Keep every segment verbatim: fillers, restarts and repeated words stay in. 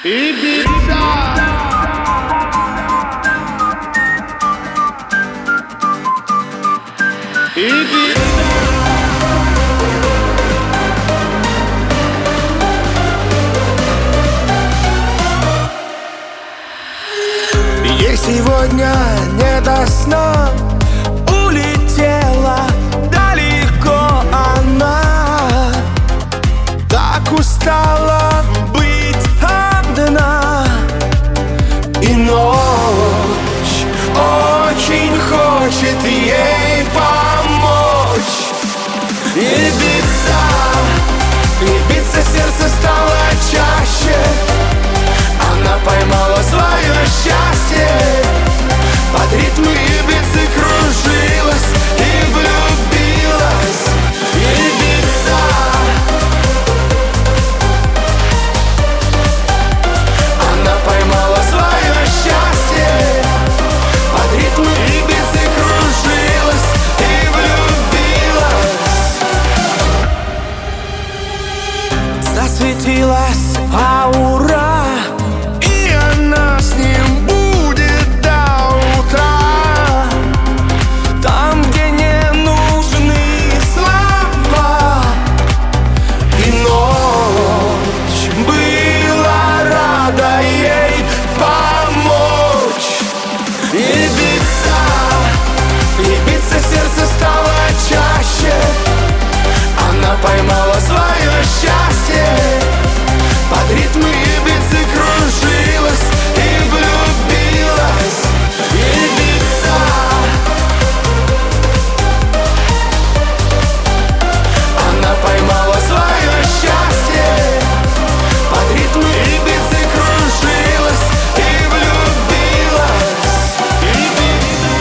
Ibiza. Ibiza. Ей сегодня не до сна, улетела далеко она. Так устала быть одна, и ночь очень хочет ей помочь. И биться, и биться сердце стало чаще. Она поймала свое счастье, под ритмы Ибицы кружилась и влюбилась. Ибица. Она поймала свое счастье, под ритмы Ибицы кружилась и влюбилась. Засветилась аура, она с ним будет до утра. Там, где не нужны слова. И ночь была рада ей помочь. И биться, и биться сердце стало чаще. Она поймала свое счастье, под ритмы Ибицы кружилась и влюбилась. Ибица. Она поймала свое счастье, под ритмы Ибицы кружилась и влюбилась. Ибица.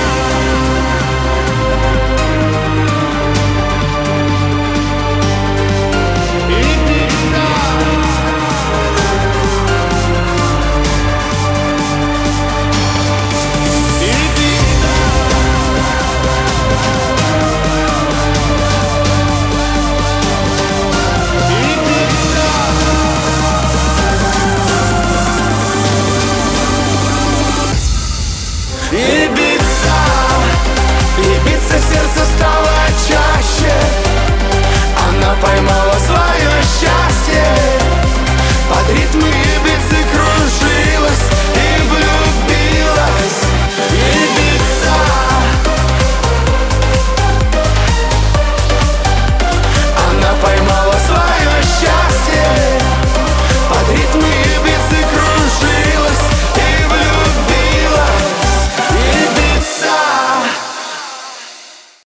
Ибица, Ибица сердце стало чаще. Она поймала